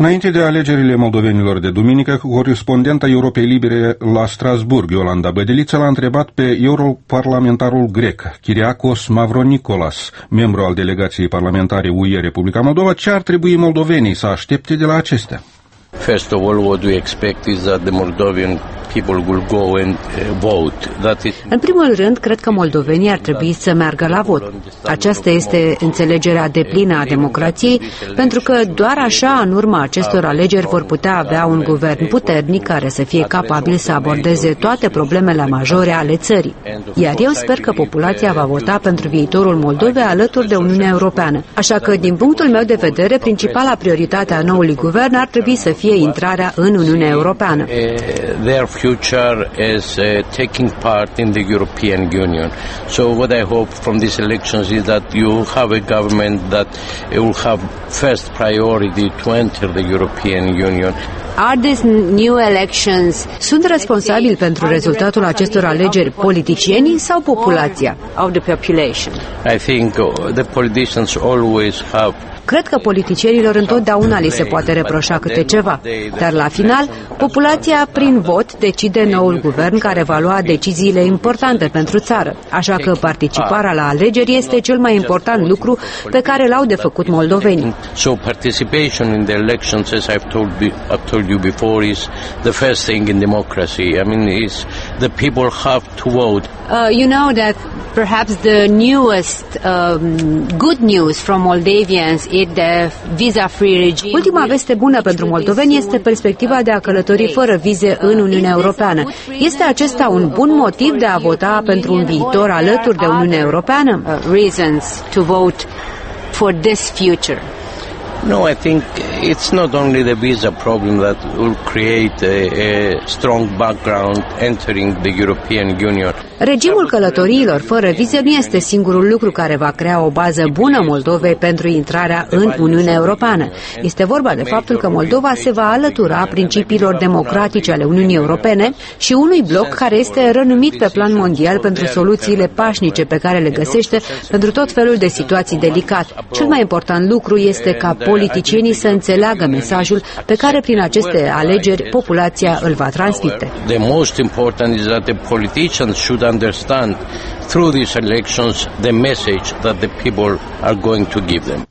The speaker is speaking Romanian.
Înainte de alegerile moldovenilor de duminică, corespondenta Europei Libere la Strasburg, Iolanda Bădeliță, l-a întrebat pe europarlamentarul grec, Kyriakos Mavronikolas, membru al delegației parlamentare UE Republica Moldova, ce ar trebui moldovenii să aștepte de la acestea. First of all, what we expect is that the Moldovan people will go and vote. În primul rând, cred că moldovenii ar trebui să meargă la vot. Aceasta este înțelegerea deplină a democrației, pentru că doar așa, în urma acestor alegeri, vor putea avea un guvern puternic care să fie capabil să abordeze toate problemele majore ale țării. Iar eu sper că populația va vota pentru viitorul Moldovei alături de Uniunea Europeană. Așa că, din punctul meu de vedere, principala prioritate a noului guvern ar trebui să fie intrarea în Uniunea Europeană. Their future is taking part in the European Union. So what I hope from these elections is that you have a government that will have first priority to enter the European Union. Are these new elections? Sunt responsabili pentru rezultatul acestor alegeri politicienii sau populația? Of the population. I think the politicians always have. Cred că politicienilor întotdeauna li se poate reproșa câte ceva, dar la final, populația prin vot decide noul guvern care va lua deciziile importante pentru țară. Așa că participarea la alegeri este cel mai important lucru pe care l-au de făcut moldovenii. So participation in the elections, as I've told you before, is the first thing in democracy. I mean, is the people have to vote. You know that perhaps the newest good news from Moldavians is the visa-free regime. Ultima veste bună pentru moldoveni este perspectiva de a călători fără vize în Uniunea Europeană. Este acesta un bun motiv de a vota pentru un viitor alături de Uniunea Europeană? Reasons to vote for this future. No, I think it's not only the visa problem that will create a strong background entering the European Union. Regimul călătoriilor fără vize nu este singurul lucru care va crea o bază bună Moldovei pentru intrarea în Uniunea Europeană. Este vorba de faptul că Moldova se va alătura principiilor democratice ale Uniunii Europene și unui bloc care este renumit pe plan mondial pentru soluțiile pașnice pe care le găsește pentru tot felul de situații delicate. Cel mai important lucru este ca politicienii să înțeleagă mesajul pe care prin aceste alegeri populația îl va transmite. The most important is that the politicians should understand through these elections the message that the people are going to give them.